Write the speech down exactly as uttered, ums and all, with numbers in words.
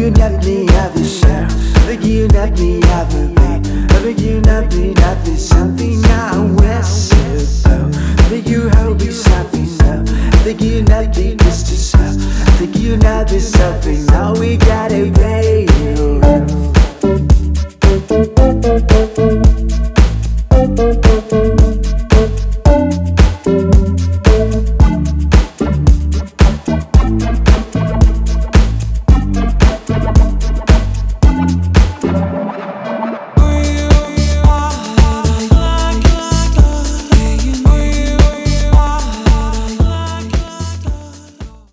you not me have a shout. But you not me have a beat. But you not me have a something now west. But you hold me something now. Think you not be Mister South. Think you not be something now. We gotta pay you.